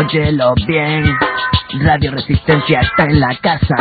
Óyelo bien, Radio Resistencia está en la casa.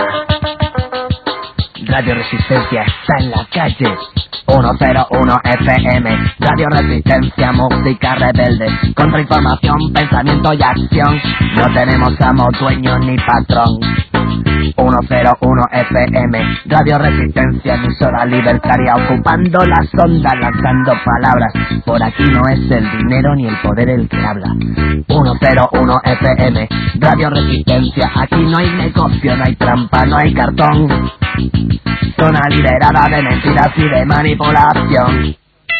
Radio Resistencia está en la calle. 101 FM, Radio Resistencia, música rebelde, contrainformación, pensamiento y acción. No tenemos amo, dueño ni patrón. 101 FM, Radio Resistencia, emisora libertaria, ocupando las ondas, lanzando palabras. Por aquí no es el dinero ni el poder el que habla. 101 FM, Radio Resistencia, aquí no hay negocio, no hay trampa, no hay cartón. Zona liberada de mentiras y de manipulación.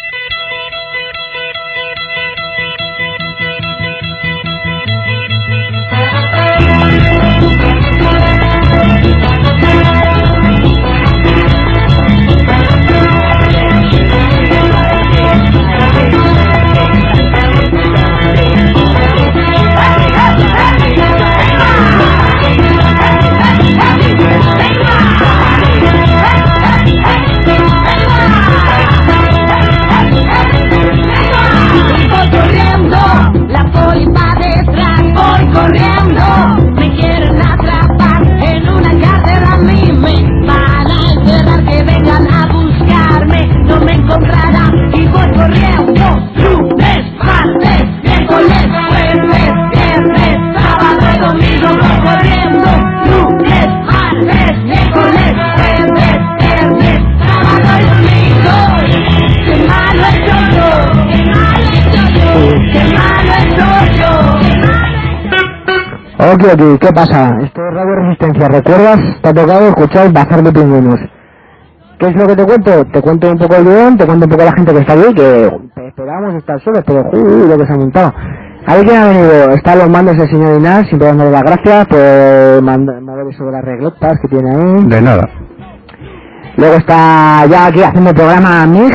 Ok, ¿qué pasa? Esto es Radio Resistencia, ¿recuerdas? Te ha tocado escuchar Bazar de Pingüinos. ¿Qué es lo que te cuento? Te cuento un poco el guión, te cuento un poco la gente que está aquí, que esperábamos estar solos, pero lo que se ha montado. Alguien ha venido, está a los mandos el señor Inás, siempre dándole las gracias por mover eso de las reglotas que tiene ahí. De nada. Luego está ya aquí haciendo el programa Mig.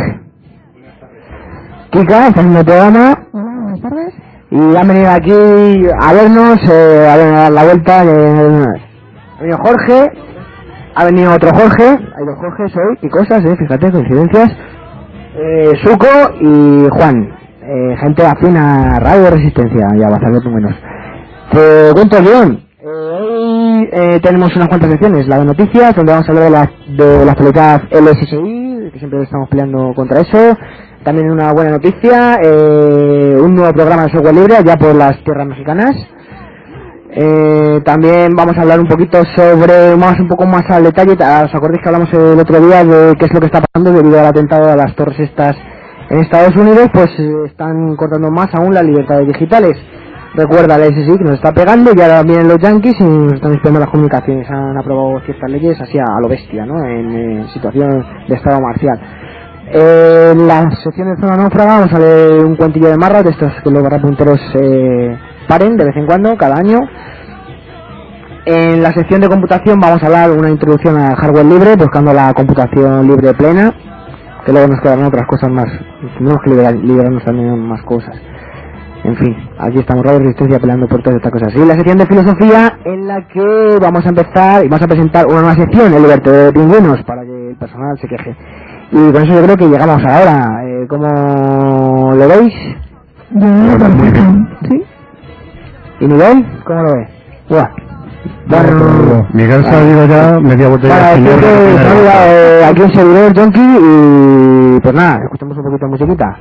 Kika está haciendo el programa. Hola, buenas tardes. Y han venido aquí a vernos, a dar la vuelta. Ha venido Jorge, ha venido otro Jorge, hay dos Jorges hoy, y cosas, fíjate, coincidencias. Suco y Juan, gente afín a Radio Resistencia, ya va a salir menos. Te cuento el guión. Hoy tenemos unas cuantas secciones, la de noticias, donde vamos a hablar de la actualidad LSSI, que siempre estamos peleando contra eso. También una buena noticia, un nuevo programa de software libre ya por las tierras mexicanas. También vamos a hablar un poquito sobre, un poco más al detalle, ¿os acordáis que hablamos el otro día de qué es lo que está pasando debido al atentado a las torres estas en Estados Unidos? Pues están cortando más aún las libertades digitales. Recuerda, el SSI que nos está pegando, y ahora vienen los yanquis y nos están espiando las comunicaciones. Han aprobado ciertas leyes así a lo bestia, ¿no? En situación de estado marcial. En la sección de Zona Náufraga vamos a leer un cuentillo de marras de estos que los barrapunteros paren de vez en cuando, cada año. En la sección de computación vamos a hablar una introducción al hardware libre, buscando la computación libre plena, que luego nos quedarán otras cosas más. Tenemos que liberarnos también más cosas. En fin, aquí estamos, Radio Resistencia, peleando por todas estas cosas. Y la sección de filosofía, en la que vamos a empezar y vamos a presentar una nueva sección, el Liberto de Pingüinos, para que el personal se queje. Y con eso yo creo que llegamos a la hora. ¿Cómo lo veis? ¿Sí? ¿Y Miguel? ¿Cómo lo ves? Buah. Bueno, Miguel se ha ido ya media botella de señor. Aquí un servidor Jonky y pues nada, escuchamos un poquito de musiquita.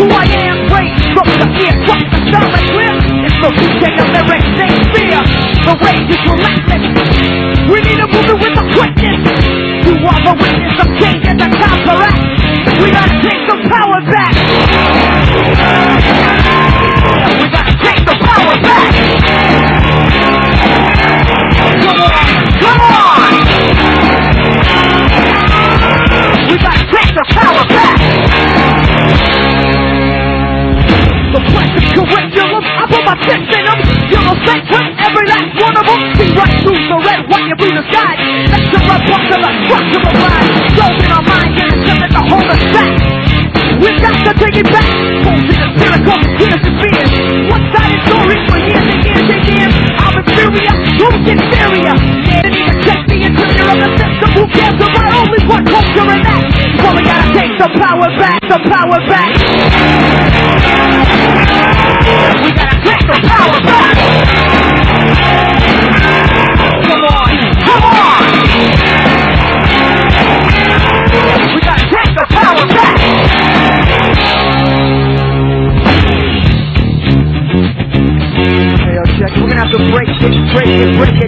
who I am, great. From the eardrums to sound like clear. It's the king of lyrics, Shakespeare. The rage is relentless. We need a movement with a quickness. You are the witness of change and the time for act. We gotta take some power back. We gotta take the power back. Come on, come on. We gotta take the power back. The classic curriculum, I put my tips in them. You're a fake with every last one of them. See right through the red, white, and blue sky. That's the red one to the structural line. Gold in our mind, and it's something to hold us back. We've got to take it back. Holes in the miracle, tears and fears. One-sided stories for years and years and years. I'm inferior, who's inferior? Yeah, they even check the interior of the system. Who cares about only one culture and that? Well, we gotta take the power back, the power back. We gotta take the power back. Come on, come on. We gotta take the power back. Check. We're gonna have to break it